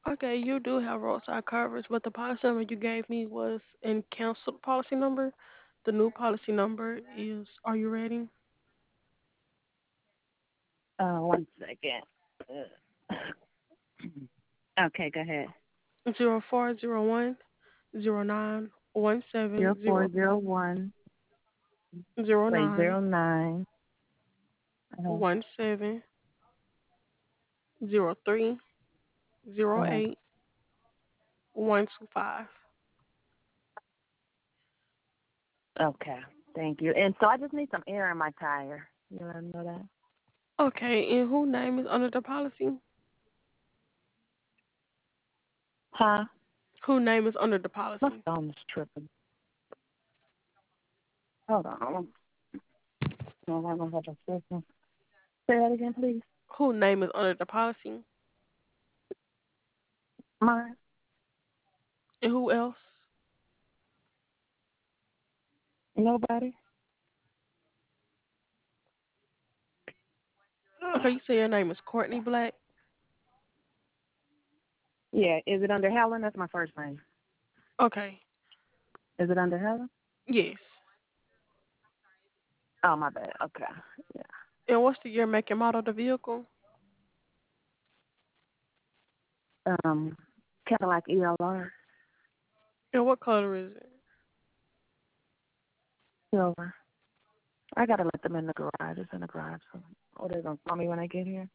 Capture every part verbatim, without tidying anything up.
Okay, you do have roadside coverage, but the policy number you gave me was in canceled policy number. The new policy number is, are you ready? Uh, one second. Uh, okay, go ahead. Zero four zero one zero nine one Zero seven four zero zero one. zero Wait, nine zero nine. Uh, one seven zero three zero uh, eight one two five. okay, thank you. And so I just need some air in my tire. You let me know that? Okay, and whose name is under the policy? Huh? Whose name is under the My policy? phone is tripping. Hold on. No, I don't have a system. Say that again, please. Whose name is under the policy? Mine? And who else? Nobody? Okay, you say your name is Courtney Black. Yeah, is it under Helen? That's my first name. Okay, Is it under Helen? yes. Oh, my bad. Okay. Yeah. And what's the year, make, and model of the vehicle? Um, Cadillac E L R. And what color is it? Silver. I gotta let them in the garage. It's in the garage. So, oh, they're gonna call me when I get here.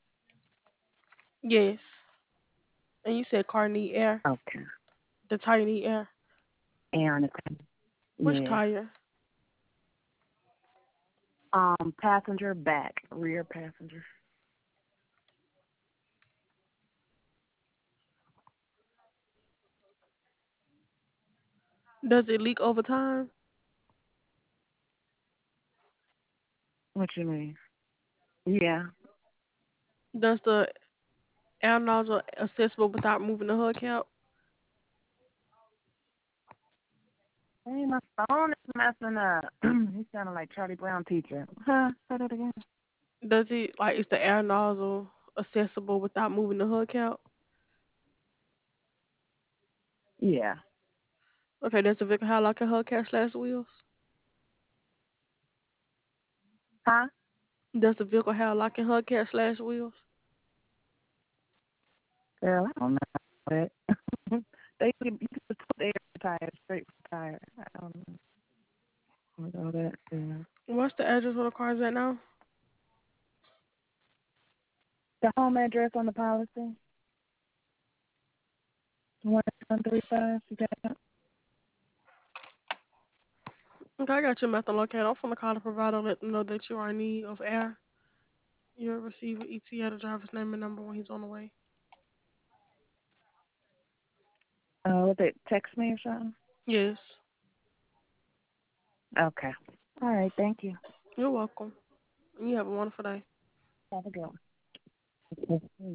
Yes. And you said car need air. Okay. The tire need air. Aaron is. Which Yeah. tire? Um, passenger back, rear passenger. Does it leak over time? What you mean? Yeah. Does the air nozzle accessible without moving the hood cap? Hey, my phone is messing up. He sounded like Charlie Brown teacher. Huh? Say that again. Does it, like, is the air nozzle accessible without moving the hood cap? Yeah. Okay, does the vehicle have like a hood cap slash wheels? Huh? Does the vehicle have like a hood cap slash wheels? Girl, I don't know that. they can you can just put the air tire straight for tire. I don't know. I don't know that. Yeah. What's the address where the car's at now? The home address on the policy. One one three five. You got that? Okay, I got your method located. I'm from the call the provider, let them know that you are in need of air. You'll receive an E T A, the driver's name and number when he's on the way. Uh, was it text me or something? Yes, Okay. All right. Thank you. you're welcome. You have a wonderful day. Have a good one.